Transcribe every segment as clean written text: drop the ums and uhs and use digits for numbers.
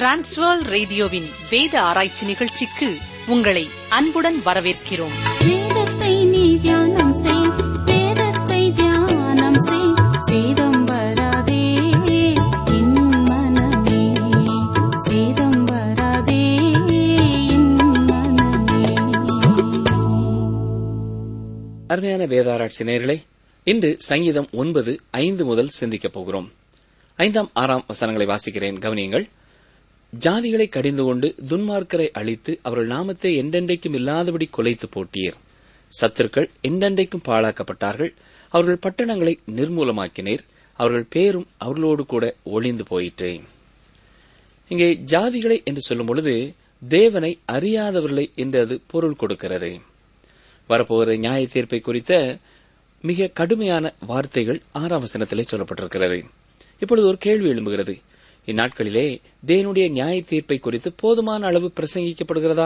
Transworld ரேடியோவின் வேத ஆராய்ச்சி நிகழ்ச்சிக்கு உங்களை அன்புடன் வரவேற்கிறோம். வேதத்தை நீ தியானம் செய், வேதத்தை தியானம் செய், சேதம் வராதே என் மனமே, சேதம் வராதே என் மனமே. அருமையான வேதாராய்ச்சி நேயர்களே, இன்று சங்கீதம் 9:5 முதல் சிந்திக்கப் போகிறோம். 5, 6 வசனங்களை வாசிக்கிறேன், கவனியுங்கள். ஜாதிகளை கடிந்து கொண்டு துன்மார்க்கரை அழித்து அவர்கள் நாமத்தை என்றென்றைக்கும் இல்லாதபடி கொலைத்து போட்டீர். சத்துருக்கள் என்றென்றைக்கும் பாழாக்கப்பட்டார்கள். அவர்கள் பட்டணங்களை நிர்மூலமாக்கினீர். அவர்கள் பேரும் அவர்களோடு கூட ஒளிந்து போயிற்று. இங்கே ஜாதிகளை என்று சொல்லும் பொழுது தேவனை அறியாதவர்களை என்று அது பொருள் கொடுக்கிறது. வரப்போகிற நியாய தீர்ப்பை குறித்த மிக கடுமையான வார்த்தைகள் 6 வசனத்திலே சொல்லப்பட்டிருக்கிறது. இப்பொழுது ஒரு கேள்வி எழும்புகிறது. இந்நாட்களிலே தேவனுடைய நியாய தீர்ப்பை குறித்து போதுமான அளவு பிரசங்கிக்கப்படுகிறதா?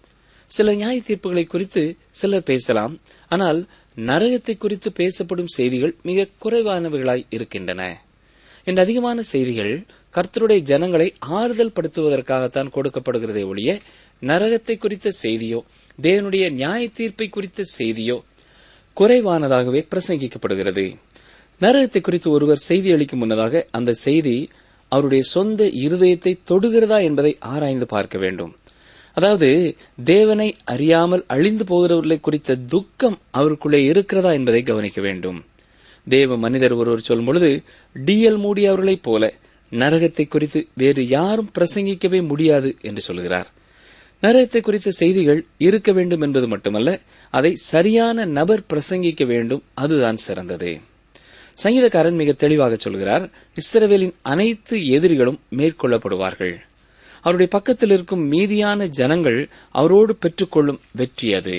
சில நியாய தீர்ப்புகளை குறித்து சிலர் பேசலாம், ஆனால் நரகத்தை குறித்து பேசப்படும் செய்திகள் மிக குறைவானவைகளாய் இருக்கின்றன. இந்த அதிகமான செய்திகள் கர்த்தருடைய ஜனங்களை ஆறுதல் படுத்துவதற்காகத்தான் கொடுக்கப்படுகிறதே ஒழிய நரகத்தை குறித்த செய்தியோ தேவனுடைய நியாய தீர்ப்பை குறித்த செய்தியோ குறைவானதாகவே பிரசங்கிக்கப்படுகிறது. நரகத்தை குறித்து ஒருவர் செய்தி அளிக்கும் முன்னதாக அந்த செய்தி அவருடைய சொந்த இருதயத்தை தொடுகிறதா என்பதை ஆராய்ந்து பார்க்க வேண்டும். அதாவது தேவனை அறியாமல் அழிந்து போகிறவர்களை குறித்த துக்கம் அவருக்குள்ளே இருக்கிறதா என்பதை கவனிக்க வேண்டும். தேவ மனிதர் ஒருவர் சொல்லும் பொழுது D.L. மூடி அவர்களைப் போல நரகத்தை குறித்து வேறு யாரும் பிரசங்கிக்கவே முடியாது என்று சொல்கிறார். நரகத்தை குறித்த செய்திகள் இருக்க வேண்டும் என்பது மட்டுமல்ல, அதை சரியான நபர் பிரசங்கிக்க வேண்டும், அதுதான் சிறந்தது. சங்கீதக்காரன் மிக தெளிவாக சொல்கிறார், இஸ்ரவேலின் அனைத்து எதிரிகளும் மேற்கொள்ளப்படுவார்கள். அவருடைய பக்கத்தில் இருக்கும் மீதியான ஜனங்கள் அவரோடு பெற்றுக்கொள்ளும் வெற்றி அது.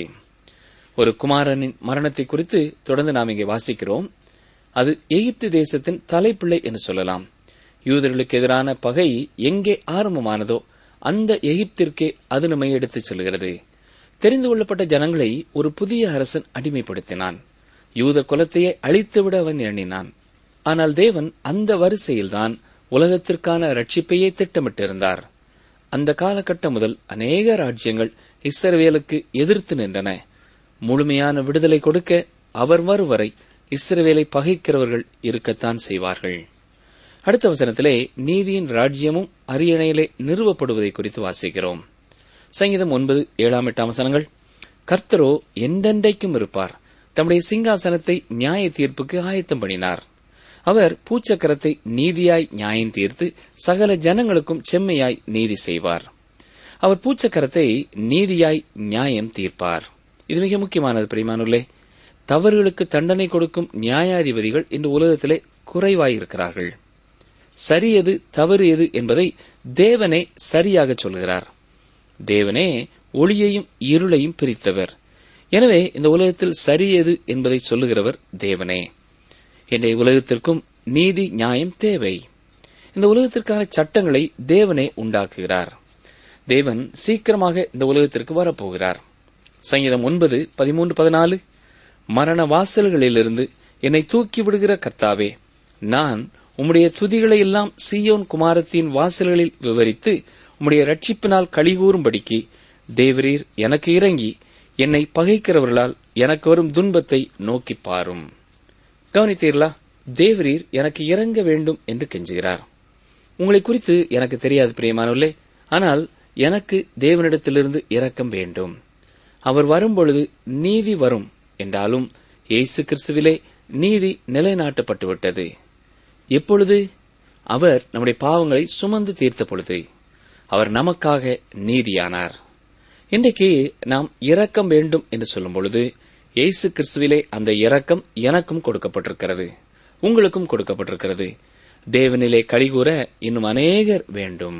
ஒரு குமாரனின் மரணத்தை குறித்து தொடர்ந்து நாம் இங்கே வாசிக்கிறோம். அது எகிப்து தேசத்தின் தலைப்பிள்ளை என்று சொல்லலாம். யூதர்களுக்கு எதிரான பகை எங்கே ஆரம்பமானதோ அந்த எகிப்திற்கே அது நம்மை எடுத்துச் செல்கிறது. தெரிந்து கொள்ளப்பட்ட ஜனங்களை ஒரு புதிய அரசன் அடிமைப்படுத்தினான். யூத குலத்தையே அழித்துவிட அவன் எண்ணினான். ஆனால் தேவன் அந்த வரிசையில்தான் உலகத்திற்கான ரட்சிப்பையே திட்டமிட்டிருந்தார். அந்த காலகட்டம் முதல் அநேக ராஜ்யங்கள் இஸ்ரவேலுக்கு எதிர்த்து நின்றன. முழுமையான விடுதலை கொடுக்க அவர் வரும் வரை இஸ்ரவேலை பகைக்கிறவர்கள் இருக்கத்தான் செய்வார்கள். அடுத்த வசனத்திலே நீதியின் ராஜ்யமும் அரியணையிலே நிறுவப்படுவதை குறித்து வாசிக்கிறோம். சங்கீதம் 9, 7, 8 வசனங்கள். கர்த்தரோ எந்தென்றைக்கும் இருப்பார். தம்முடைய சிங்காசனத்தை நியாய தீர்ப்புக்கு ஆயத்தம் பண்ணினார். அவர் பூச்சக்கரத்தை நீதியாய் நியாயம் தீர்த்து சகல ஜனங்களுக்கும் செம்மையாய் நீதி செய்வார். அவர் பூச்சக்கரத்தை நீதியாய் நியாயம் தீர்ப்பார். இது மிக முக்கியமானது பிரியமானவர்களே. தவறுகளுக்கு தண்டனை கொடுக்கும் நியாயாதிபதிகள் இந்த உலகத்திலே குறைவாயிருக்கிறார்கள். சரி எது தவறு எது என்பதை தேவனே சரியாக சொல்கிறார். தேவனே ஒளியையும் இருளையும் பிரித்தவர். எனவே இந்த உலகத்தில் சரி எது என்பதை சொல்லுகிறவர் தேவனே. இன்றைய உலகத்திற்கும் நீதி நியாயம் தேவை. இந்த உலகத்திற்கான சட்டங்களை தேவனே உண்டாக்குகிறார். தேவன் சீக்கிரமாக இந்த உலகத்திற்கு வரப்போகிறார். சங்கீதம் 9, 13, 14. மரண வாசல்களிலிருந்து என்னை தூக்கி விடுகிற கர்த்தாவே, நான் உம்முடைய துதிகளை எல்லாம் சீயோன் குமாரத்தின் வாசல்களில் விவரித்து உம்முடைய ரட்சிப்பினால் களிகூறும்படிக்கு தேவரீர் எனக்கு இறங்கி என்னை பகைக்கிறவர்களால் எனக்கு வரும் துன்பத்தை நோக்கி பாரும். கவனித்தீர்களா? தேவரீர் எனக்கு இறங்க வேண்டும் என்று கெஞ்சுகிறார். உங்களை குறித்து எனக்கு தெரியாது பிரியமானவர்களே, ஆனால் எனக்கு தேவனிடத்திலிருந்து இரக்கம் வேண்டும். அவர் வரும்பொழுது நீதி வரும் என்றாலும் இயேசு கிறிஸ்துவிலே நீதி நிலைநாட்டப்பட்டுவிட்டது. எப்பொழுது? அவர் நம்முடைய பாவங்களை சுமந்து தீர்த்த பொழுது. அவர் நமக்காக நீதியானார். இன்றைக்கு நாம் இரக்கம் வேண்டும் என்று சொல்லும் பொழுது இயேசு கிறிஸ்துவிலே அந்த இரக்கம் எனக்கும் கொடுக்கப்பட்டிருக்கிறது, உங்களுக்கும் கொடுக்கப்பட்டிருக்கிறது. தேவனிலே களிகூற இன்னும் அநேகர் வேண்டும்.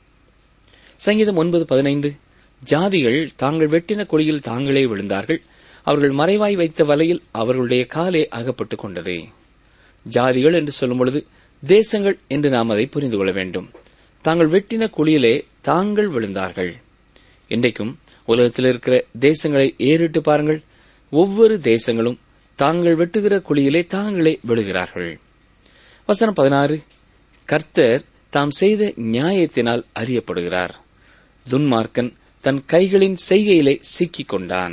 சங்கீதம் 9, 15. ஜாதிகள் தாங்கள் வெட்டின குழியில் தாங்களே விழுந்தார்கள். அவர்கள் மறைவாய் வைத்த வலையில் அவர்களுடைய காலே அகப்பட்டுக் கொண்டது. ஜாதிகள் என்று சொல்லும் பொழுது தேசங்கள் என்று நாம் அதை புரிந்து கொள்ள வேண்டும். தாங்கள் வெட்டின குழியிலே தாங்கள் விழுந்தார்கள். இன்றைக்கும் உலகத்தில் இருக்கிற தேசங்களை ஏறிட்டு பாருங்கள். ஒவ்வொரு தேசங்களும் தாங்கள் வெட்டுகிற குழியிலே தாங்களே விழுகிறார்கள். வசனம் 16. கர்த்தர் தாம் செய்த நியாயத்தினால் அறியப்படுகிறார். துன்மார்க்கன் தன் கைகளின் செய்கையிலே சிக்கிக் கொண்டான்.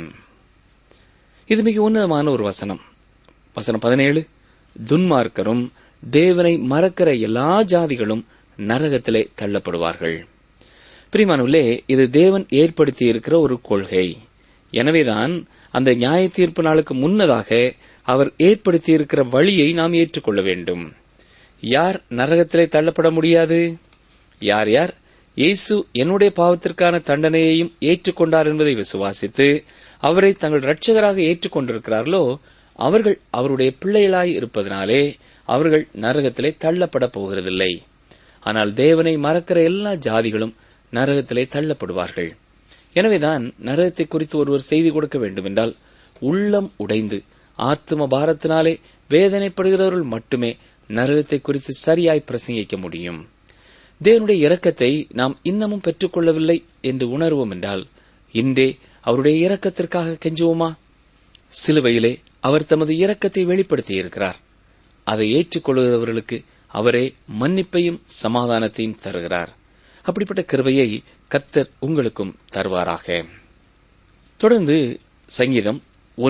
இது மிக உன்னதமான ஒரு வசனம். வசனம் 17, துன்மார்க்கரும் தேவனை மறக்கிற எல்லா ஜாதிகளும் நரகத்திலே தள்ளப்படுவார்கள். பிரியமானவர்களே, இது தேவன் ஏற்படுத்தியிருக்கிற ஒரு கொள்கை. எனவேதான் அந்த நியாய தீர்ப்பு நாளுக்கு முன்னதாக அவர் ஏற்படுத்தியிருக்கிற வழியை நாம் ஏற்றுக்கொள்ள வேண்டும். யார் நரகத்திலே தள்ளப்பட முடியாது? யார் யார் இயேசு என்னுடைய பாவத்திற்கான தண்டனையையும் ஏற்றுக்கொண்டார் என்பதை விசுவாசித்து அவரை தங்கள் இரட்சகராக ஏற்றுக்கொண்டிருக்கிறார்களோ அவர்கள் அவருடைய பிள்ளைகளாய் இருப்பதனாலே அவர்கள் நரகத்திலே தள்ளப்பட போகிறதில்லை. ஆனால் தேவனை மறக்கிற எல்லா ஜாதிகளும் நரகத்திலே தள்ளப்படுவார்கள். எனவேதான் நரகத்தை குறித்து ஒருவர் செய்தி கொடுக்க வேண்டுமென்றால் உள்ளம் உடைந்து ஆத்ம பாரத்தினாலே வேதனைப்படுகிறவர்கள் மட்டுமே நரகத்தை குறித்து சரியாய் பிரசங்கிக்க முடியும். தேவனுடைய இரக்கத்தை நாம் இன்னமும் பெற்றுக் கொள்ளவில்லை என்று உணர்வோம் என்றால் இன்றே அவருடைய இரக்கத்திற்காக கெஞ்சுவோமா? சிலுவையிலே அவர் தமது இரக்கத்தை வெளிப்படுத்தியிருக்கிறார். அதை ஏற்றுக்கொள்கிறவர்களுக்கு அவரே மன்னிப்பையும் சமாதானத்தையும் தருகிறார். அப்படிப்பட்ட கிருபையை கர்த்தர் உங்களுக்கும் தருவாராக. தொடர்ந்து சங்கீதம்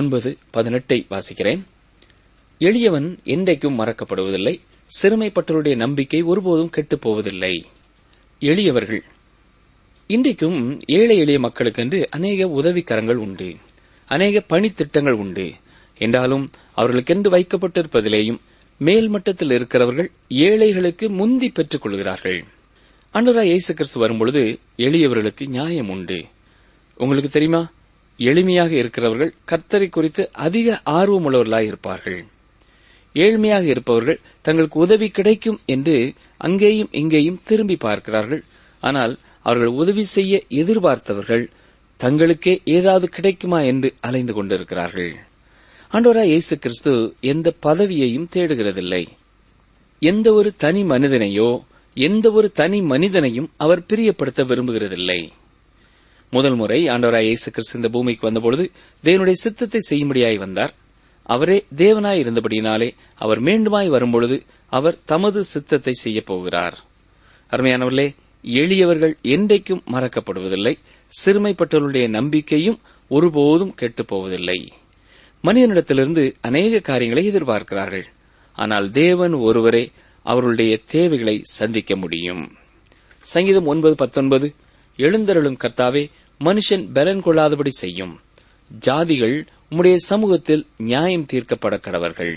9:18 வாசிக்கிறேன். எளியவன் என்றைக்கும் மறக்கப்படுவதில்லை, சிறுமைப்பட்டவருடைய நம்பிக்கை ஒருபோதும் கெட்டுப் போவதில்லை. எளியவர்கள், இன்றைக்கும் ஏழை எளிய மக்களுக்கென்று அநேக உதவிக்கரங்கள் உண்டு, அநேக பணித்திட்டங்கள் உண்டு. என்றாலும் அவர்களுக்கென்று வைக்கப்பட்டிருப்பதிலேயும் மேல்மட்டத்தில் இருக்கிறவர்கள் ஏழைகளுக்கு முந்தி பெற்றுக் கொள்கிறார்கள். ஆண்டவராய் இயேசு கிறிஸ்து வரும்பொழுது எளியவர்களுக்கு நியாயம் உண்டு. உங்களுக்கு தெரியுமா, எளிமையாக இருக்கிறவர்கள் கர்த்தரை குறித்து அதிக ஆர்வமுள்ளவர்களாய் இருப்பார்கள். ஏழ்மையாக இருப்பவர்கள் தங்களுக்கு உதவி கிடைக்கும் என்று அங்கேயும் இங்கேயும் திரும்பி பார்க்கிறார்கள். ஆனால் அவர்கள் உதவி செய்ய எதிர்பார்த்தவர்கள் தங்களுக்கே ஏதாவது கிடைக்குமா என்று அலைந்து கொண்டிருக்கிறார்கள். ஆண்டவராய் இயேசு கிறிஸ்து எந்த பதவியையும் தேடுகிறதில்லை. எந்த ஒரு தனி மனிதனையோ எந்த ஒரு தனி மனிதனையும் அவர் பிரியப்படுத்த விரும்புகிறதில்லை. முதல் முறை ஆண்டவராய் இயேசு கிறிஸ்து இந்த பூமிக்கு வந்தபொழுது தேவனுடைய சித்தத்தை செய்யும்படியாய் வந்தார். அவரே தேவனாய் இருந்தபடியினாலே அவர் மீண்டுமாய் வரும்பொழுது அவர் தமது சித்தத்தை செய்யப் போகிறார். அருமையானவர்களே, எளியவர்கள் என்றைக்கும் மறக்கப்படுவதில்லை, சிறுமைப்பட்டவர்களுடைய நம்பிக்கையும் ஒருபோதும் கெட்டுப் போவதில்லை. மனிதனிடத்திலிருந்து அநேக காரியங்களை எதிர்பார்க்கிறார்கள். ஆனால் தேவன் ஒருவரே அவர்களுடைய தேவைகளை சந்திக்க முடியும். சங்கீதம் 9:19, எழுந்தருளும் கர்த்தாவே, மனுஷன் பலன் கொள்ளாதபடி செய்யும், ஜாதிகள் உம்முடைய சமூகத்தில் நியாயம் தீர்க்கப்பட கடவர்கள்.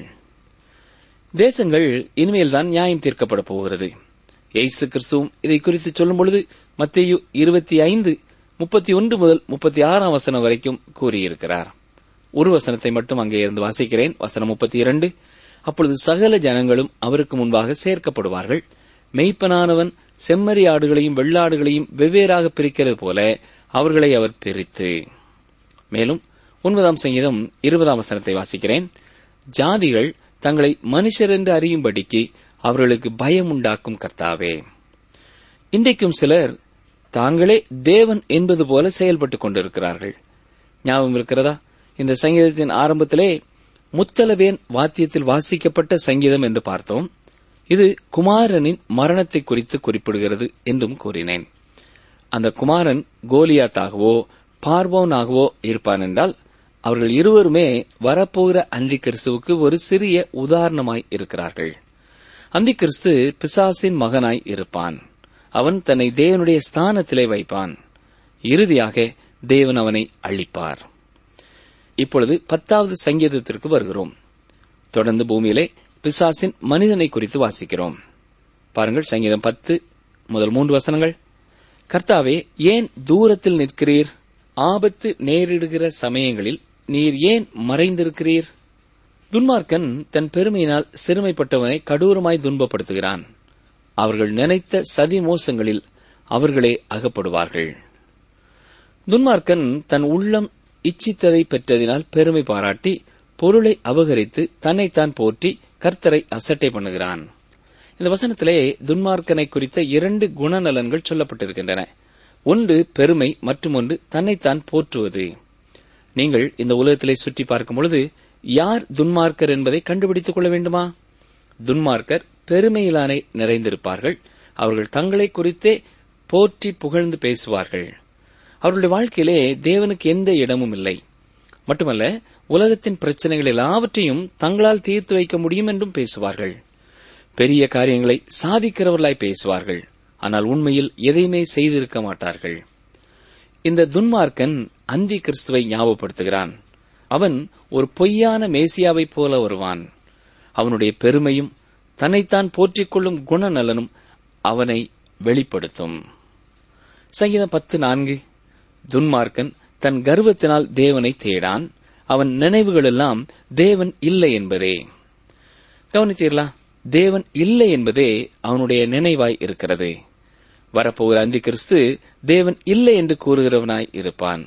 தேசங்கள் இனிமேல்தான் நியாயம் தீர்க்கப்பட போகிறது. இயேசு கிறிஸ்துவும் இதை குறித்து சொல்லும் பொழுது மத்தேயு 25:31 முதல் 36 வசனம் வரைக்கும் கூறியிருக்கிறார். ஒரு வசனத்தை மட்டும் அங்கே இருந்து வாசிக்கிறேன். வசனம் 32, அப்பொழுது சகல ஜனங்களும் அவருக்கு முன்பாக சேர்க்கப்படுவார்கள். மெய்ப்பனானவன் செம்மறி ஆடுகளையும் வெள்ளாடுகளையும் வெவ்வேறாக பிரிக்கிறது போல அவர்களை அவர் பிரித்து. மேலும் 9 சங்கீதம் 20 வசனத்தை வாசிக்கிறேன். ஜாதிகள் தங்களை மனுஷர் என்று அறியும்படிக்கு அவர்களுக்கு பயம் உண்டாக்கும் கர்த்தாவே. இன்றைக்கும் சிலர் தாங்களே தேவன் என்பது போல செயல்பட்டுக் கொண்டிருக்கிறார்கள். ஞாபகம் இருக்கிறதா? இந்த சங்கீதத்தின் ஆரம்பத்திலே முத்தலவேன் வாத்தியத்தில் வாசிக்கப்பட்ட சங்கீதம் என்று பார்த்தோம். இது குமாரனின் மரணத்தை குறித்து குறிப்பிடுகிறது என்றும் கூறினேன். அந்த குமாரன் கோலியாத்தாகவோ பார்வோனாகவோ இருப்பான் என்றால் அவர்கள் இருவருமே வரப்போகிற அந்தி கிறிஸ்துவுக்கு ஒரு சிறிய உதாரணமாய் இருக்கிறார்கள். அந்தி கிறிஸ்து பிசாசின் மகனாய் இருப்பான். அவன் தன்னை தேவனுடைய ஸ்தானத்திலே வைப்பான். இறுதியாக தேவன் அவனை அழிப்பார். இப்பொழுது 10வது சங்கீதத்திற்கு வருகிறோம். தொடர்ந்து பூமியிலே பிசாசின் மனிதனை குறித்து வாசிக்கிறோம். பாருங்கள், சங்கீதம் 10 முதல் 3 வசனங்கள். கர்த்தாவே, ஏன் தூரத்தில் நிற்கிறீர்? ஆபத்து நேரிடுகிற சமயங்களில் நீர் ஏன் மறைந்திருக்கிறீர்? துன்மார்க்கன் தன் பெருமையினால் சிறுமைப்பட்டவனை கடூரமாய் துன்பப்படுத்துகிறான். அவர்கள் நினைத்த சதி மோசங்களில் அவர்களே அகப்படுவார்கள். துன்மார்க்கன் தன் உள்ளம் இச்சித்ததை பெற்றதினால் பெருமை பாராட்டி பொருளை அபகரித்து தன்னைத்தான் போற்றி கர்த்தரை அசட்டை பண்ணுகிறான். இந்த வசனத்திலே துன்மார்க்கனை குறித்த 2 குணநலன்கள் சொல்லப்பட்டிருக்கின்றன. ஒன்று பெருமை, மற்றும் ஒன்று தன்னைத்தான் போற்றுவது. நீங்கள் இந்த உலகத்திலே சுற்றி பார்க்கும் பொழுது யார் துன்மார்க்கர் என்பதை கண்டுபிடித்துக் கொள்ள வேண்டுமா? துன்மார்க்கர் பெருமையிலானே நிறைந்திருப்பார்கள். அவர்கள் தங்களை குறித்தே போற்றி புகழ்ந்து பேசுவார்கள். அவர்களுடைய வாழ்க்கையிலே தேவனுக்கு எந்த இடமும் இல்லை. மட்டுமல்ல, உலகத்தின் பிரச்சனைகள் எல்லாவற்றையும் தங்களால் தீர்த்து வைக்க முடியும் என்றும் பேசுவார்கள். பெரிய காரியங்களை சாதிக்கிறவர்களாய் பேசுவார்கள். ஆனால் உண்மையில் எதையுமே செய்திருக்க மாட்டார்கள். இந்த துன்மார்க்கன் அந்தி கிறிஸ்துவை ஞாபகப்படுத்துகிறான். அவன் ஒரு பொய்யான மேசியாவைப் போல வருவான். அவனுடைய பெருமையும் தன்னைத்தான் போற்றிக் கொள்ளும் குணநலனும் அவனை வெளிப்படுத்தும். சங்கீதம் 10:4, துன்மார்க்கன் தன் கர்வத்தினால் தேவனை தேடான், அவன் நினைவுகளெல்லாம் தேவன் இல்லை என்பதே. கவனித்தீர்களா? தேவன் இல்லை என்பதே அவனுடைய நினைவாய் இருக்கிறது. வரப்போகிற அந்தி கிறிஸ்து தேவன் இல்லை என்று கூறுகிறவனாய் இருப்பான்.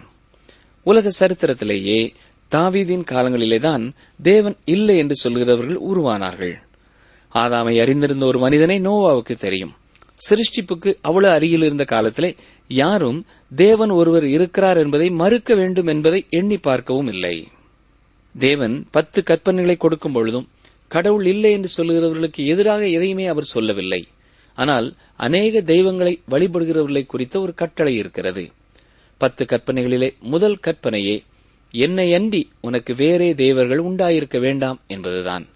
உலக சரித்திரத்திலேயே தாவீதின் காலங்களிலேதான் தேவன் இல்லை என்று சொல்கிறவர்கள் உருவானார்கள். ஆதாமை அறிந்திருந்த ஒரு மனிதனை நோவாவுக்கு தெரியும். சிருஷ்டிப்புக்கு அவ்வளவு அருகில் இருந்த காலத்திலே யாரும் தேவன் ஒருவர் இருக்கிறார் என்பதை மறுக்க வேண்டும் என்பதை எண்ணி பார்க்கவும் இல்லை. தேவன் 10 கற்பனைகளை கொடுக்கும் பொழுதும் கடவுள் இல்லை என்று சொல்லுகிறவர்களுக்கு எதிராக எதையுமே அவர் சொல்லவில்லை. ஆனால் அநேக தெய்வங்களை வழிபடுகிறவர்களை குறித்த ஒரு கட்டளை இருக்கிறது. 10 கற்பனைகளிலே முதல் கற்பனையே என்னை அன்றி உனக்கு வேறே தேவர்கள் உண்டாயிருக்க வேண்டாம் என்பதுதான்.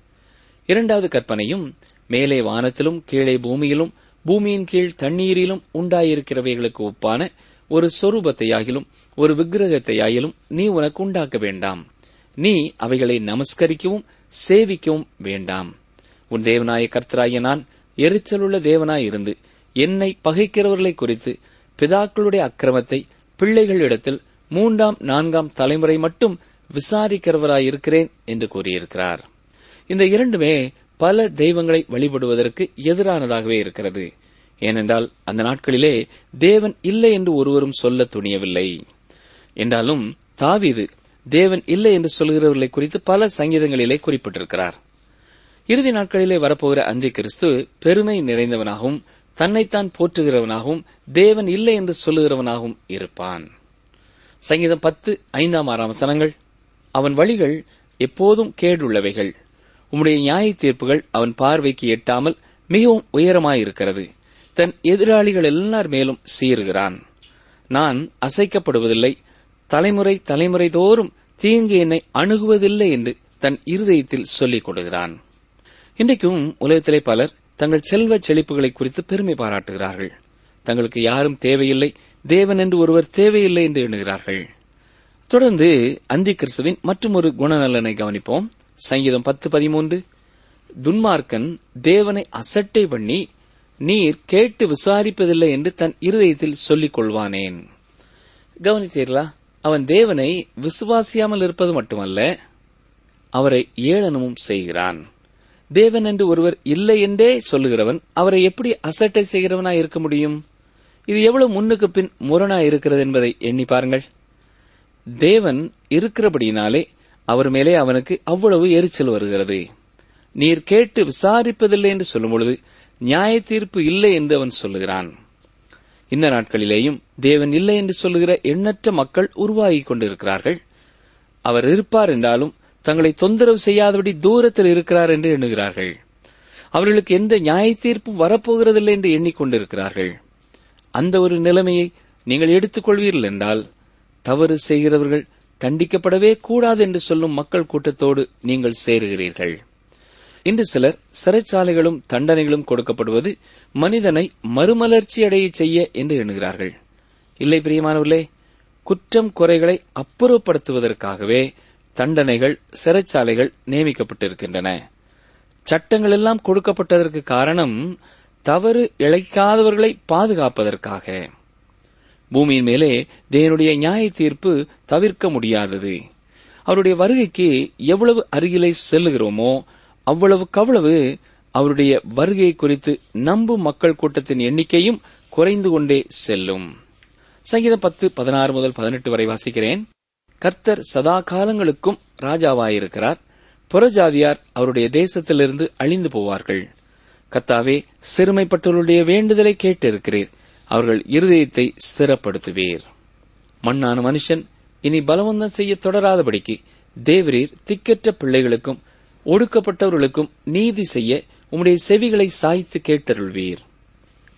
2வது கற்பனையும் மேலே வானத்திலும் கீழே பூமியிலும் பூமியின் கீழ் தண்ணீரிலும் உண்டாயிருக்கிறவைகளுக்கு ஒப்பான ஒரு சொரூபத்தையாகிலும் ஒரு விக்கிரகத்தையாகிலும் நீ உனக்கு உண்டாக்க வேண்டாம். நீ அவைகளை நமஸ்கரிக்கவும் சேவிக்கவும் வேண்டாம். உன் தேவனாய கர்த்தராகிய நான் எரிச்சலுள்ள தேவனாய் இருந்து என்னை பகைக்கிறவர்களை குறித்து பிதாக்களுடைய அக்கிரமத்தை பிள்ளைகளிடத்தில் 3ஆம் 4ஆம் தலைமுறை மட்டும் விசாரிக்கிறவராயிருக்கிறேன் என்று கூறியிருக்கிறார். இந்த இரண்டுமே பல தெய்வங்களை வழிபடுவதற்கு எதிரானதாகவே இருக்கிறது. ஏனென்றால் அந்த நாட்களிலே தேவன் இல்லை என்று ஒருவரும் சொல்ல துணியவில்லை. என்றாலும் தாவீது தேவன் இல்லை என்று சொல்கிறவர்களை குறித்து பல சங்கீதங்களிலே குறிப்பிட்டிருக்கிறார். இறுதி நாட்களிலே வரப்போகிற அந்தி கிறிஸ்து பெருமை நிறைந்தவனாகவும் தன்னைத்தான் போற்றுகிறவனாகவும் தேவன் இல்லை என்று சொல்லுகிறவனாகவும் இருப்பான். சங்கீதம் 10:5-6 அவன் வழிகள் எப்போதும் கேடுள்ளவைகள், உம்முடைய நியாய தீர்ப்புகள் அவன் பார்வைக்கு எட்டாமல் மிகவும் உயரமாயிருக்கிறது. தன் எதிராளிகள் எல்லார் மேலும் சீறுகிறான். நான் அசைக்கப்படுவதில்லை, தலைமுறை தலைமுறை தோறும் தீங்கு என்னை அணுகுவதில்லை என்று தன் இருதயத்தில் சொல்லிக் கொடுக்கிறான். இன்றைக்கும் உலகத்திலே பலர் தங்கள் செல்வ செழிப்புகளை குறித்து பெருமை பாராட்டுகிறார்கள். தங்களுக்கு யாரும் தேவையில்லை, தேவன் என்று ஒருவர் தேவையில்லை என்று எண்ணுகிறார்கள். தொடர்ந்து அந்தி கிறிஸ்துவின் மற்றொரு குணநலனை கவனிப்போம். சங்கீதம் 10:13 துன்மார்க்கன் தேவனை அசட்டை பண்ணி நீர் கேட்டு விசாரிப்பதில்லை என்று தன் இருதயத்தில் சொல்லிக் கொள்வானேன். கவனித்தீர்களா? அவன் தேவனை விசுவாசியாமல் இருப்பது மட்டுமல்ல, அவரை ஏளனமும் செய்கிறான். தேவன் என்று ஒருவர் இல்லை என்றே சொல்லுகிறவன் அவரை எப்படி அசட்டை செய்கிறவனாய் இருக்க முடியும்? இது எவ்வளவு முன்னுக்கு பின் முரணாய் இருக்கிறது என்பதை எண்ணி பாருங்கள். தேவன் இருக்கிறபடியினாலே அவர் மேலே அவனுக்கு அவ்வளவு எரிச்சல் வருகிறது. நீர் கேட்டு விசாரிப்பதில்லை என்று சொல்லும் பொழுது நியாய தீர்ப்பு இல்லை என்று அவன் சொல்லுகிறான். இந்த நாட்களிலேயும் தேவன் இல்லை என்று சொல்லுகிற எண்ணற்ற மக்கள் உருவாகிக் கொண்டிருக்கிறார்கள். அவர் இருப்பார் என்றாலும் தங்களை தொந்தரவு செய்யாதபடி தூரத்தில் இருக்கிறார் என்று எண்ணுகிறார்கள். அவர்களுக்கு எந்த நியாய தீர்ப்பும் வரப்போகிறதில்லை என்று எண்ணிக்கொண்டிருக்கிறார்கள். அந்த ஒரு நிலைமையை நீங்கள் எடுத்துக்கொள்வீர்கள் என்றால் தவறு செய்கிறவர்கள் தண்டிக்கப்படவே கூடாது என்று சொல்லும் மக்கள் கூட்டத்தோடு நீங்கள் சேருகிறீர்கள். இன்று சிலர் சிறைச்சாலைகளும் தண்டனைகளும் கொடுக்கப்படுவது மனிதனை மறுமலர்ச்சி அடைய செய்ய என்று எண்ணுகிறார்கள். இல்லை பிரியமானவர்களே, குற்றம் குறைகளை அப்புறப்படுத்துவதற்காகவே தண்டனைகள், சிறைச்சாலைகள் நியமிக்கப்பட்டிருக்கின்றன. சட்டங்கள் எல்லாம் கொடுக்கப்பட்டதற்கு காரணம் தவறு இழைக்காதவர்களை பாதுகாப்பதற்காக. பூமியின் மேலே தேவனுடைய நியாய தீர்ப்பு தவிர்க்க முடியாதது. அவருடைய வருகைக்கு எவ்வளவு அருகிலே செல்லுகிறோமோ அவ்வளவுக்கவ்வளவு அவருடைய வருகை குறித்து நம்பும் மக்கள் கூட்டத்தின் எண்ணிக்கையும் குறைந்து கொண்டே செல்லும். சங்கீதம் 10:16-18 வரை வாசிக்கிறேன். கர்த்தர் சதா காலங்களுக்கும் ராஜாவாயிருக்கிறார். புறஜாதியார் அவருடைய தேசத்திலிருந்து அழிந்து போவார்கள். கர்த்தாவே, சிறுமைப்பட்டவர்களுடைய வேண்டுதலை கேட்டிருக்கிறீர். அவர்கள் இருதயத்தை ஸ்திரப்படுத்துவீர். மண்ணான மனுஷன் இனி பலவந்தம் செய்ய தொடராதபடிக்கு தேவரீர் திக்கற்ற பிள்ளைகளுக்கும் ஒடுக்கப்பட்டவர்களுக்கும் நீதி செய்ய உம்முடைய செவிகளை சாய்த்து கேட்டருள்வீர்.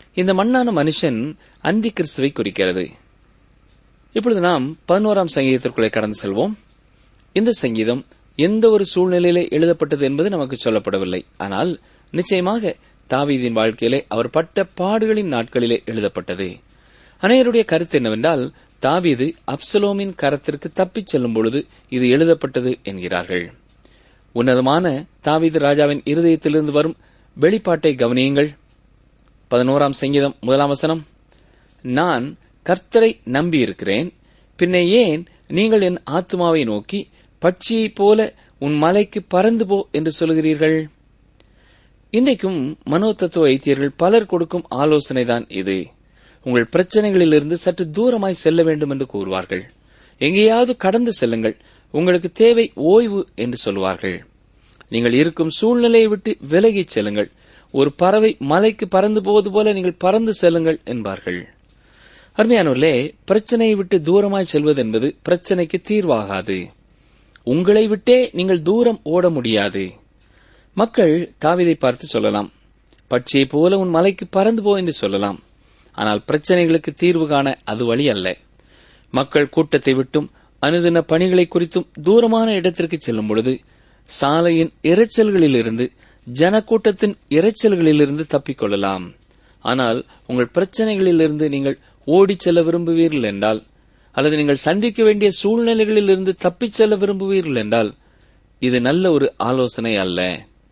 இந்த மண்ணான மனுஷன் அந்தி கிறிஸ்துவை குறிக்கிறது. இப்பொழுது நாம் 11ஆம் சங்கீதத்திற்குள்ளே கடந்து செல்வோம். இந்த சங்கீதம் எந்த ஒரு சூழ்நிலையிலே எழுதப்பட்டது என்பது நமக்கு சொல்லப்படவில்லை. ஆனால் நிச்சயமாக தாவீதின் வாழ்க்கையிலே அவர் பட்ட பாடுகளின் நாட்களிலே எழுதப்பட்டது. அநேகருடைய கருத்து என்னவென்றால், தாவீது அப்சலோமின் கரத்திற்கு தப்பிச் செல்லும் பொழுது இது எழுதப்பட்டது என்கிறார்கள். உன்னதமான தாவீது ராஜாவின் இருதயத்திலிருந்து வரும் வெளிப்பாட்டை கவனியுங்கள். 11ஆம் சங்கீதம் 1ஆம் வசனம், நான் கர்த்தரை நம்பியிருக்கிறேன், பின்னே ஏன் நீங்கள் என் ஆத்துமாவை நோக்கி பட்சியைப் போல உன் மலைக்கு பறந்து போ என்று சொல்கிறீர்கள்? இன்றைக்கும் மனோதத்துவ வைத்தியர்கள் பலர் கொடுக்கும் ஆலோசனைதான் இது. உங்கள் பிரச்சனைகளிலிருந்து சற்று தூரமாய் செல்ல வேண்டும் என்று கூறுவார்கள். எங்கேயாவது கடந்து செல்லுங்கள், உங்களுக்கு தேவை ஓய்வு என்று சொல்வார்கள். நீங்கள் இருக்கும் சூழ்நிலையை விட்டு விலகிச் செல்லுங்கள், ஒரு பறவை மலைக்கு பறந்து போவது போல நீங்கள் பறந்து செல்லுங்கள் என்பார்கள். அருமையானவர்களே, பிரச்சனையை விட்டு தூரமாய் செல்வது என்பது பிரச்சனைக்கு தீர்வாகாது. உங்களை விட்டே நீங்கள் தூரம் ஓட முடியாது. மக்கள் தாவீதை பார்த்து சொல்லலாம், பட்சியைப் போல உன் மலைக்கு பறந்து போ என்று சொல்லலாம். ஆனால் பிரச்சனைகளுக்கு தீர்வு காண அது வழி அல்ல. மக்கள் கூட்டத்தை விட்டும் அனுதின பணிகளை குறித்தும் தூரமான இடத்திற்கு செல்லும் பொழுது சாலையின் இரைச்சல்களிலிருந்து, ஜனக்கூட்டத்தின் இரைச்சல்களிலிருந்து தப்பிக்கொள்ளலாம். ஆனால் உங்கள் பிரச்சனைகளிலிருந்து நீங்கள் ஓடிச் செல்ல விரும்புவீர்கள் என்றால், அல்லது நீங்கள் சந்திக்க வேண்டிய சூழ்நிலைகளிலிருந்து தப்பிச் செல்ல விரும்புவீர்கள் என்றால், இது நல்ல ஒரு ஆலோசனை அல்ல.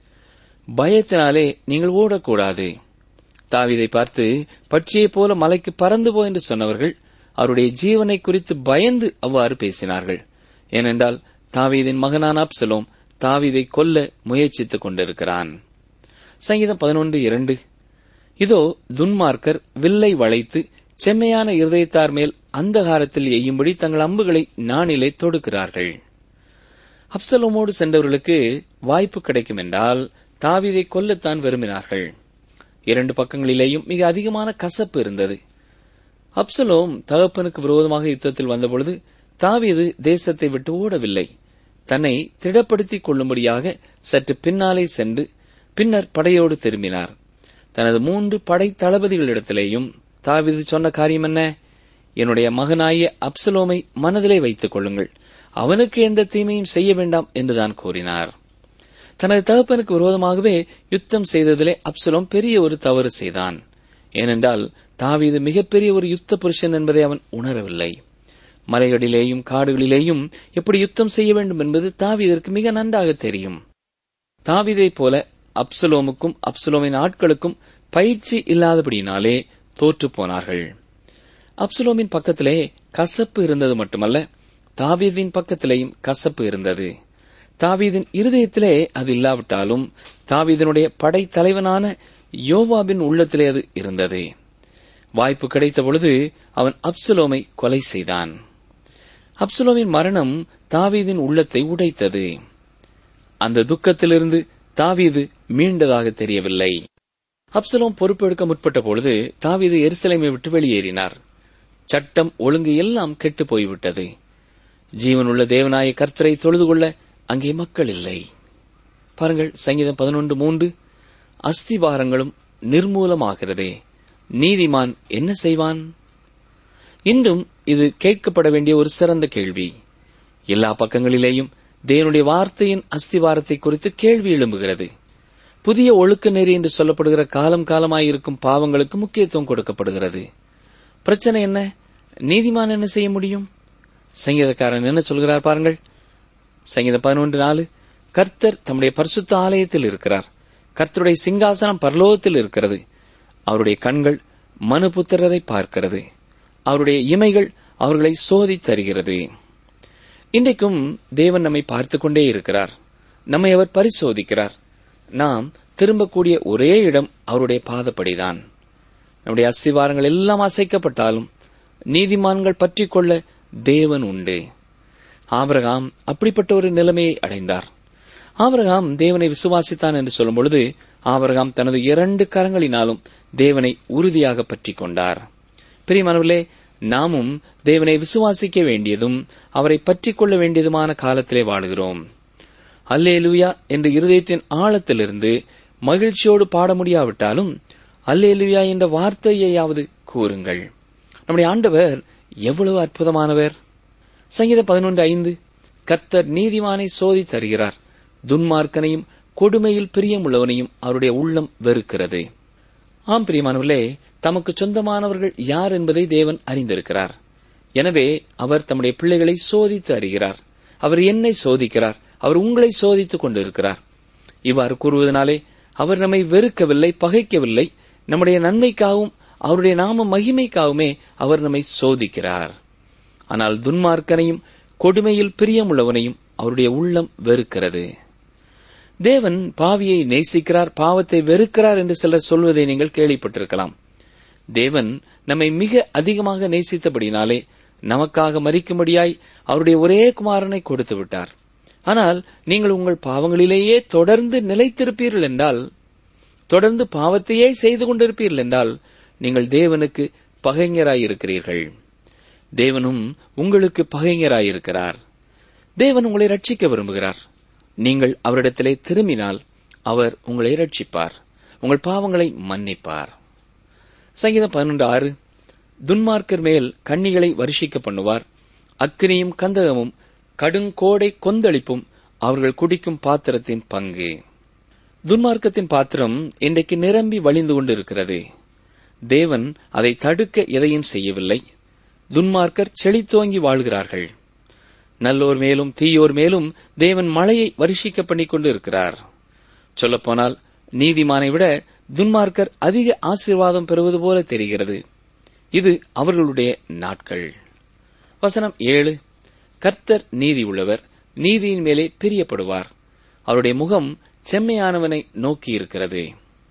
பயத்தினாலே நீங்கள் ஓடக்கூடாது. தாவீதை பார்த்து பட்சியைப் போல மலைக்கு பறந்து போ என்று சொன்னவர்கள் அவருடைய ஜீவனை குறித்து பயந்து அவ்வாறு பேசினார்கள். ஏனென்றால் தாவீதின் மகனான அப்சலோம் தாவீதை கொல்ல முயற்சித்துக் கொண்டிருக்கிறான். சங்கீதம் 11:2, இதோ துன்மார்க்கர் வில்லை வளைத்து செம்மையான இருதயத்தார் மேல் அந்தகாரத்தில் எய்யும்படி தங்கள் அம்புகளை நாணிலே தொடுக்கிறார்கள். அப்சலோமோடு சென்றவர்களுக்கு வாய்ப்பு கிடைக்கும் என்றால் தாவீதை கொல்லத்தான் விரும்பினார்கள். இரண்டு பக்கங்களிலேயும் மிக அதிகமான கசப்பு இருந்தது. அப்சலோம் தகப்பனுக்கு விரோதமாக யுத்தத்தில் வந்தபொழுது தாவீது தேசத்தை விட்டு ஓடவில்லை. தன்னை திடப்படுத்திக் கொள்ளும்படியாக சற்று பின்னாலே சென்று பின்னர் படையோடு திரும்பினார். தனது 3 படை தளபதிகளிடத்திலேயும் தாவீது சொன்ன காரியம் என்ன? என்னுடைய மகனாகிய அப்சலோமை மனதிலே வைத்துக் கொள்ளுங்கள், அவனுக்கு எந்த தீமையும் செய்ய வேண்டாம் என்றுதான் கூறினார். தனது தகப்பனுக்கு விரோதமாகவே யுத்தம் செய்ததிலே அப்சலோம் பெரிய ஒரு தவறு செய்தான். ஏனென்றால் தாவீது மிகப்பெரிய ஒரு யுத்த புருஷன் என்பதை அவன் உணரவில்லை. மலைகளிலேயும் காடுகளிலேயும் எப்படி யுத்தம் செய்ய வேண்டும் என்பது தாவீதிற்கு மிக நன்றாக தெரியும். தாவீதைப் போல அப்சலோமுக்கும் அப்சலோமின் ஆட்களுக்கும் பயிற்சி இல்லாதபடியினாலே தோற்று போனார்கள். அப்சலோமின் பக்கத்திலே கசப்பு இருந்தது மட்டுமல்ல, தாவீதின் பக்கத்திலேயும் கசப்பு இருந்தது. தாவீதின் இருதயத்திலே அது இல்லாவிட்டாலும் தாவீதினுடைய படை தலைவனான யோவாபின் உள்ளத்திலே அது இருந்தது. வாய்ப்பு கிடைத்த பொழுது அவன் அப்சலோமை கொலை செய்தான். அப்சலோமின் மரணம் தாவீதின் உள்ளத்தை உடைத்தது. அந்த துக்கத்திலிருந்து தாவீது மீண்டதாக தெரியவில்லை. அப்சலோம் பொறுப்பெடுக்க முற்பட்ட பொழுது தாவீது எருசலேமை விட்டு வெளியேறினார். சட்டம் ஒழுங்கு எல்லாம் கெட்டு போய்விட்டது. ஜீவனுள்ள தேவனாய கர்த்தரை தொழுது கொள்ள அங்கே மக்கள் இல்லை. பாருங்கள், சங்கீதம் 11:3, அஸ்திபாரங்களும் நிர்மூலமாகிறதே, நீதிமான் என்ன செய்வான்? இன்றும் இது கேட்கப்பட வேண்டிய ஒரு சிறந்த கேள்வி. எல்லா பக்கங்களிலேயும் தேவனுடைய வார்த்தையின் அஸ்திவாரத்தை குறித்து கேள்வி எழும்புகிறது. புதிய ஒழுக்க நெறி என்று சொல்லப்படுகிற காலம் காலமாயிருக்கும் பாவங்களுக்கு முக்கியத்துவம் கொடுக்கப்படுகிறது. பிரச்சனை என்ன? நீதிமான் என்ன செய்ய முடியும்? சங்கீதக்காரன் என்ன சொல்கிறார் பாருங்கள். சங்கீதம் 11:4, கர்த்தர் தம்முடைய பரிசுத்த ஆலயத்தில் இருக்கிறார், கர்த்தருடைய சிங்காசனம் பரலோகத்தில் இருக்கிறது, அவருடைய கண்கள் மனுபுத்திரரை பார்க்கிறது, அவருடைய இமைகள் அவர்களை சோதித்தருகிறது. இன்றைக்கும் தேவன் நம்மை பார்த்துக் கொண்டே இருக்கிறார். நம்மை அவர் பரிசோதிக்கிறார். நாம் திரும்பக்கூடிய ஒரே இடம் அவருடைய பாதப்படிதான். நம்முடைய அஸ்திவாரங்கள் எல்லாம் அசைக்கப்பட்டாலும் நீதிமான்கள் பற்றிக் கொள்ள தேவன் உண்டு. ஆபிரகாம் அப்படிப்பட்ட ஒரு நிலைமையை அடைந்தார். ஆபிரகாம் தேவனை விசுவாசித்தான் என்று சொல்லும் பொழுது ஆபிரகாம் தனது 2 கரங்களினாலும் தேவனை உறுதியாக பற்றிக் கொண்டார். பிரியமானவர்களே, நாமும் தேவனை விசுவாசிக்க வேண்டியதும் அவரை பற்றிக் கொள்ள வேண்டியதுமான காலத்திலே வாழுகிறோம். அல்லேலூயா என்று இருதயத்தின் ஆழத்திலிருந்து மகிழ்ச்சியோடு பாட முடியாவிட்டாலும் அல்லேலூயா என்ற வார்த்தையையாவது கூறுங்கள். நம்முடைய ஆண்டவர் எவ்வளவு அற்புதமானவர்! சங்கீதம் 11:5, கர்த்தர் நீதிமானை சோதித்து அறிகிறார், துன்மார்க்கனையும் கொடுமையில் பிரியமுள்ளவனையும் அவருடைய உள்ளம் வெறுக்கிறது. ஆம் பிரியமானவர்களே, தமக்கு சொந்தமானவர்கள் யார் என்பதை தேவன் அறிந்திருக்கிறார். எனவே அவர் தம்முடைய பிள்ளைகளை சோதித்து அறிகிறார். அவர் என்னை சோதிக்கிறார், அவர் உங்களை சோதித்துக் கொண்டிருக்கிறார். இவ்வாறு கூறுவதனாலே அவர் நம்மை வெறுக்கவில்லை, பகைக்கவில்லை. நம்முடைய நன்மைக்காகவும் அவருடைய நாம மகிமைக்காகவுமே அவர் நம்மை சோதிக்கிறார். ஆனால் துன்மார்க்கனையும் கொடுமையில் பிரியமுள்ளவனையும் அவருடைய உள்ளம் வெறுக்கிறது. தேவன் பாவியை நேசிக்கிறார், பாவத்தை வெறுக்கிறார் என்று சிலர் சொல்வதை நீங்கள் கேள்விப்பட்டிருக்கலாம். தேவன் நம்மை மிக அதிகமாக நேசித்தபடினாலே நமக்காக மரிக்கும்படியாய் அவருடைய ஒரே குமாரனை கொடுத்து விட்டார். ஆனால் நீங்கள் உங்கள் பாவங்களிலேயே தொடர்ந்து நிலைத்திருப்பீர்கள் என்றால், தொடர்ந்து பாவத்தையே செய்து கொண்டிருப்பீர்கள் என்றால், நீங்கள் தேவனுக்கு பகைஞராயிருக்கிறீர்கள். தேவனும் உங்களுக்கு பகைஞராயிருக்கிறார். தேவன் உங்களை ரட்சிக்க விரும்புகிறார். நீங்கள் அவரிடத்திலே திரும்பினால் அவர் உங்களை ரட்சிப்பார், உங்கள் பாவங்களை மன்னிப்பார். சங்கீதம் 11:6, துன்மார்க்கர் மேல் கண்ணிகளை வருஷிக்க பண்ணுவார், அக்கினியும் கந்தகமும் கடுங்கோடை கொந்தளிப்பும் அவர்கள் குடிக்கும் பாத்திரத்தின் பங்கு. துன்மார்க்கத்தின் பாத்திரம் இன்றைக்கு நிரம்பி வழிந்து கொண்டிருக்கிறது. தேவன் அதை தடுக்க எதையும் செய்யவில்லை. துன்மார்க்கர் செழித்தோங்கி வாழ்கிறார்கள். நல்லோர் மேலும் தீயோர் மேலும் தேவன் மழையை வருஷிக்க பண்ணிக் கொண்டு இருக்கிறார். சொல்லப்போனால் நீதிமானை விட துன்மார்க்கர் அதிக ஆசீர்வாதம் பெறுவது போல தெரிகிறது. இது அவர்களுடைய நாட்கள். வசனம் 7, கர்த்தர் நீதி உள்ளவர், நீதியின் மேலே பிரியப்படுவார், அவருடைய முகம் செம்மையானவனை நோக்கி இருக்கிறது.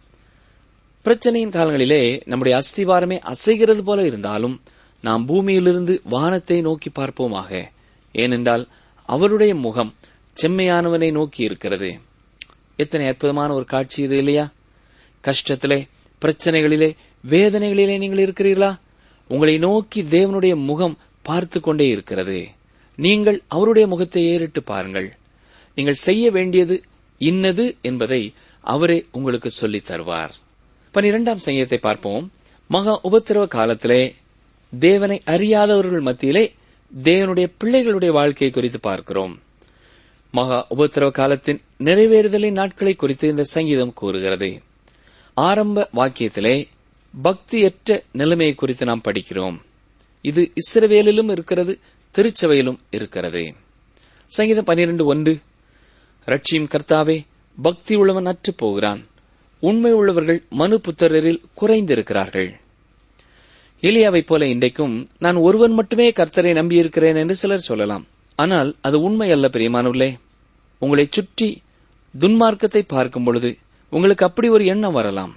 பிரச்சனையின் காலங்களிலே நம்முடைய அஸ்திவாரமே அசைகிறது போல இருந்தாலும் நாம் பூமியிலிருந்து வானத்தை நோக்கி பார்ப்போமாக. ஏனென்றால் அவருடைய முகம் செம்மையானவனை நோக்கி இருக்கிறது. எத்தனை அற்புதமான ஒரு காட்சி இது இல்லையா? கஷ்டத்திலே, பிரச்சனைகளிலே, வேதனைகளிலே நீங்கள் இருக்கிறீர்களா? உங்களை நோக்கி தேவனுடைய முகம் பார்த்து கொண்டே இருக்கிறது. நீங்கள் அவருடைய முகத்தை ஏறிட்டு பாருங்கள். நீங்கள் செய்ய வேண்டியது இன்னது என்பதை அவரே உங்களுக்கு சொல்லித் தருவார். 12ஆம் சங்கீதத்தை பார்ப்போம். மகா உபத்திரவ காலத்திலே தேவனை அறியாதவர்கள் மத்தியிலே தேவனுடைய பிள்ளைகளுடைய வாழ்க்கையை குறித்து பார்க்கிறோம். மகா உபத்திரவ காலத்தின் நிறைவேறுதலின் நாட்களை குறித்து இந்த சங்கீதம் கூறுகிறது. ஆரம்ப வாக்கியத்திலே பக்தியற்ற நிலைமையை குறித்து நாம் படிக்கிறோம். இது இஸ்ரவேலிலும் இருக்கிறது, திருச்சபையிலும் இருக்கிறது. சங்கீதம் 12:1, ரட்சியும் கர்த்தாவே, பக்தி உள்ளவன் அற்று போகிறான், உண்மை உள்ளவர்கள் மனு புத்திரரில் குறைந்திருக்கிறார்கள். எலியாவைப் போல இன்றைக்கும் நான் ஒருவன் மட்டுமே கர்த்தரை நம்பியிருக்கிறேன் என்று சிலர் சொல்லலாம். ஆனால் அது உண்மை அல்ல பிரியமானவர்களே. உங்களை சுற்றி துன்மார்க்கத்தை பார்க்கும் பொழுது உங்களுக்கு அப்படி ஒரு எண்ணம் வரலாம்.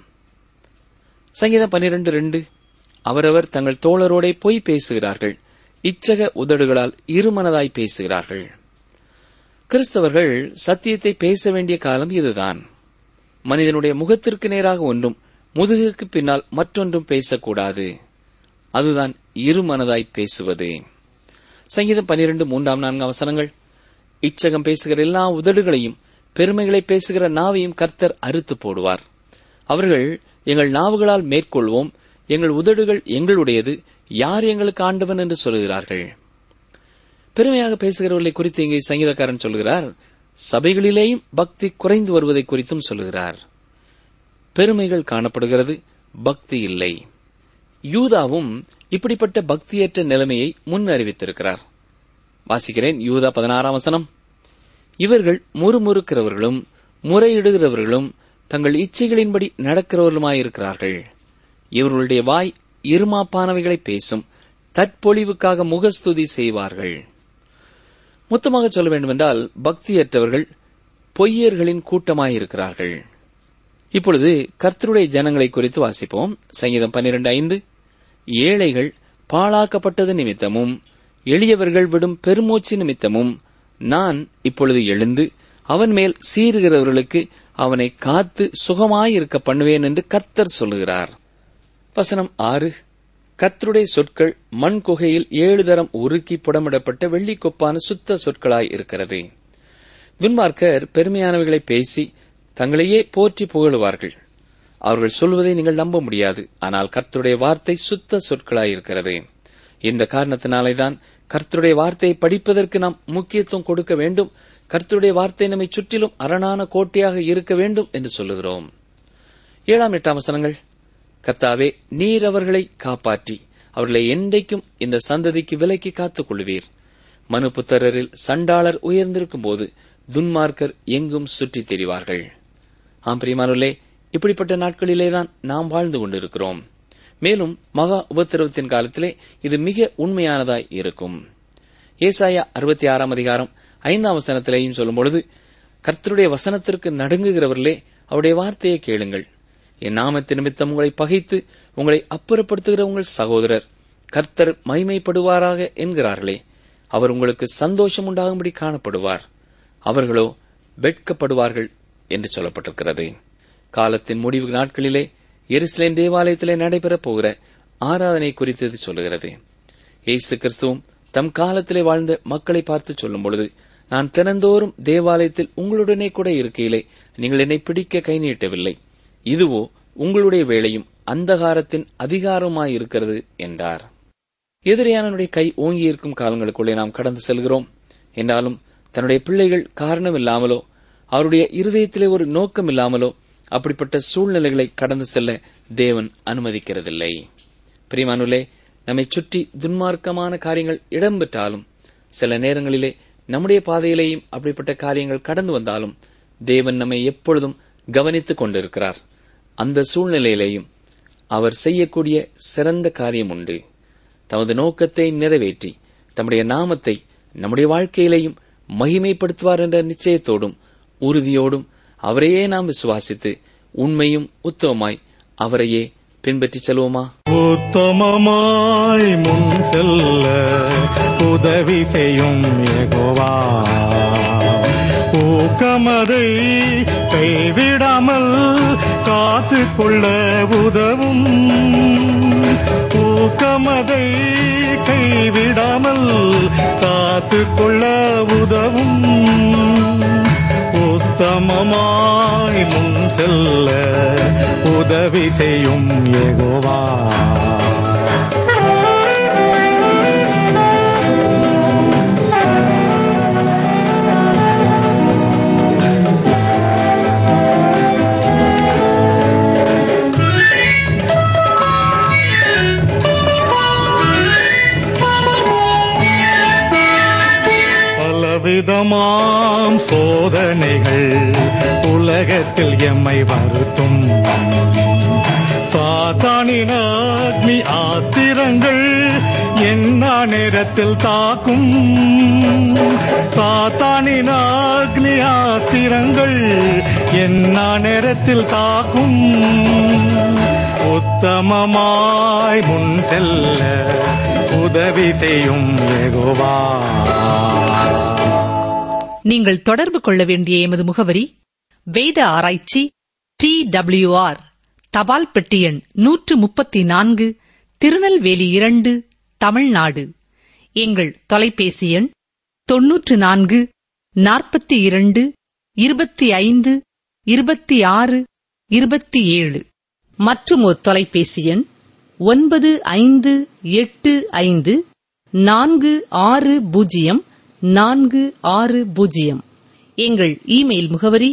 சங்கீதம் 12:2, அவரவர் தங்கள் தோழரோடே பொய் பேசுகிறார்கள், இச்சக உதடுகளால் இருமனதாய் பேசுகிறார்கள். கிறிஸ்தவர்கள் சத்தியத்தை பேச வேண்டிய காலம் இதுதான். மனிதனுடைய முகத்திற்கு நேராக ஒன்றும் முதுகிற்கு பின்னால் மற்றொன்றும் பேசக்கூடாது. அதுதான் இருமனதாய் பேசுவது. சங்கீதம் 12:3-4 வசனங்கள், இச்சகம் பேசுகிற எல்லா உதடுகளையும் பெருமைகளை பேசுகிற நாவையும் கர்த்தர் அறுத்து போடுவார். அவர்கள் எங்கள் நாவுகளால் மேற்கொள்வோம், எங்கள் உதடுகள் எங்களுடையது, யார் எங்களுக்கு ஆண்டவன் என்று சொல்கிறார்கள். பெருமையாக பேசுகிறவர்களை குறித்து இங்கே சங்கீதக்காரன் சொல்கிறார். சபைகளிலேயும் பக்தி குறைந்து வருவதை குறித்தும் சொல்கிறார். பெருமைகள் காணப்படுகிறது, பக்தி இல்லை. யூதாவும் இப்படிப்பட்ட பக்தியற்ற நிலைமையை முன் அறிவித்திருக்கிறார். வாசிக்கிறேன், யூதா 16ஆம் வசனம், இவர்கள் முறுமுறுக்கிறவர்களும் முறையிடுகிறவர்களும் தங்கள் இச்சைகளின்படி நடக்கிறவர்களுமாயிருக்கிறார்கள். இவர்களுடைய வாய் இருமாப்பானவைகளை பேசும், தற்பொழிவுக்காக முகஸ்துதி செய்வார்கள். மொத்தமாக சொல்ல வேண்டுமென்றால் பக்தியற்றவர்கள் பொய்யர்களின் கூட்டமாயிருக்கிறார்கள். இப்பொழுது கர்த்தருடைய ஜனங்களை குறித்து வாசிப்போம். சங்கீதம் 12:5, ஏழைகள் பாழாக்கப்பட்டது நிமித்தமும் எளியவர்கள் விடும் பெருமூச்சு நிமித்தமும் நான் இப்பொழுது எழுந்து அவன் மேல் சீறுகிறவர்களுக்கு அவனை காத்து சுகமாயிருக்க பண்ணுவேன் என்று கர்த்தர் சொல்லுகிறார். வசனம் 6, கர்த்தருடைய சொற்கள் மண் குகையில் 7 தரம் உருக்கி புடமிடப்பட்ட வெள்ளிக்கொப்பான சுத்த சொற்களாய் இருக்கிறது. துன்மார்க்கர் பெருமையானவைகளை பேசி தங்களையே போற்றி புகழுவார்கள். அவர்கள் சொல்வதை நீங்கள் நம்ப முடியாது. ஆனால் கர்த்தருடைய வார்த்தை சுத்த சொற்களாயிருக்கிறது. இந்த காரணத்தினாலேதான் கர்த்தருடைய வார்த்தையை படிப்பதற்கு நாம் முக்கியத்துவம் கொடுக்க வேண்டும். கர்த்தருடைய வார்த்தை நம்மை சுற்றிலும் அரணான கோட்டையாக இருக்க வேண்டும் என்று சொல்லுகிறோம். 7, 8 வசனங்கள். கர்த்தாவே, நீர் அவர்களை காப்பாற்றி அவர்களை என்றைக்கும் இந்த சந்ததிக்கு விலக்கி காத்துக் கொள்வீர். மனுபுத்திரரில் சண்டாளர் உயர்ந்திருக்கும் போது துன்மார்க்கர் எங்கும் சுற்றித் திரிவார்கள். ஆம் பிரியமானவர்களே, இப்படிப்பட்ட நாட்களிலேதான் நாம் வாழ்ந்து கொண்டிருக்கிறோம். மேலும் மகா உபத்திரவத்தின் காலத்திலே இது மிக உண்மையானதாய் இருக்கும். ஏசாயா 66 அதிகாரம் 5 வசனத்திலேயும் சொல்லும்பொழுது, கர்த்தருடைய வசனத்திற்கு நடுங்குகிறவர்களே, அவருடைய வார்த்தையை கேளுங்கள். என் நாமத்து நிமித்தம் உங்களை பகைத்து உங்களை அப்புறப்படுத்துகிற உங்கள் சகோதரர் கர்த்தர் மகிமைப்படுவாராக என்கிறார்களே, அவர் உங்களுக்கு சந்தோஷம் உண்டாகும்படி காணப்படுவார், அவர்களோ வெட்கப்படுவார்கள் என்று சொல்லப்பட்டிருக்கிறது. காலத்தின் முடிவு நாட்களிலே எருசலேம் தேவாலயத்திலே நடைபெறப் போகிற ஆராதனை குறித்து சொல்லுகிறது. இயேசு கிறிஸ்துவும் தம் காலத்திலே வாழ்ந்த மக்களை பார்த்து சொல்லும் பொழுது, நான் தினந்தோறும் தேவாலயத்தில் உங்களுடனே கூட இருக்கையிலே நீங்கள் என்னை பிடிக்க கை நீட்டவில்லை, இதுவோ உங்களுடைய வேளையும் அந்தகாரத்தின் அதிகாரமாயிருக்கிறது என்றார். எதிரியானவனுடைய கை ஓங்கியிருக்கும் காலங்களுக்குள்ளே நாம் கடந்து செல்கிறோம். என்றாலும் தன்னுடைய பிள்ளைகள் காரணமில்லாமலோ அவருடைய இருதயத்திலே ஒரு நோக்கம் இல்லாமலோ அப்படிப்பட்ட சூழ்நிலைகளை கடந்து செல்ல தேவன் அனுமதிக்கிறதில்லை. பிரியமானவர்களே, நம்மை சுற்றி துன்மார்க்கமான காரியங்கள் இடம்பெற்றாலும், சில நேரங்களிலே நம்முடைய பாதையிலேயும் அப்படிப்பட்ட காரியங்கள் கடந்து வந்தாலும் தேவன் நம்மை எப்பொழுதும் கவனித்துக் கொண்டிருக்கிறார். அந்த சூழ்நிலையிலேயும் அவர் செய்யக்கூடிய சிறந்த காரியம் உண்டு. தமது நோக்கத்தை நிறைவேற்றி தம்முடைய நாமத்தை நம்முடைய வாழ்க்கையிலேயும் மகிமைப்படுத்துவார் என்ற நிச்சயத்தோடும் உறுதியோடும் அவரையே நாம் விசுவாசித்து உண்மையும் உத்தமமாய் அவரையே பின்பற்றி செல்வோமா? உத்தமமாய் முன் செல்ல உதவி செய்யும் யெகோவா, ஊக்கமதை கைவிடாமல் காத்துக்கொள்ள உதவும், ஊக்கமதை கைவிடாமல் காத்துக்கொள்ள உதவும், உத்தமமாய் முன் செல்ல உதவி செய்யும் யெகோவா. விதமாம் சோதனைகள் உலகத்தில் எம்மை வருத்தும், சாத்தானின் அக்னி ஆத்திரங்கள் என்ன நேரத்தில் தாக்கும், சாத்தானின் அக்னி ஆத்திரங்கள் என்ன நேரத்தில் தாக்கும், உத்தமமாய் முன் செல்ல உதவி செய்யும் யெகோவா. நீங்கள் தொடர்பு கொள்ள வேண்டிய எமது முகவரி: வேத ஆராய்ச்சி, TWR, தபால் பெட்டி எண் 134, திருநெல்வேலி 2, தமிழ்நாடு. எங்கள் தொலைபேசி எண் 94 42 25 26 27. மற்றும் ஒரு தொலைபேசி எண் 9585 460 460. எங்கள் இமெயில் முகவரி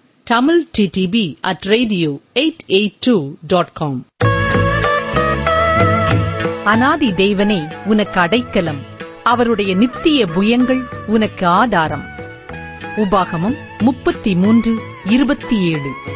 tamilttb@radio882.com. அநாதி தேவனே, உனக்கு அடைக்கலம், அவருடைய நித்திய புயங்கள் உனக்கு ஆதாரம். உபாகமம் 33:27.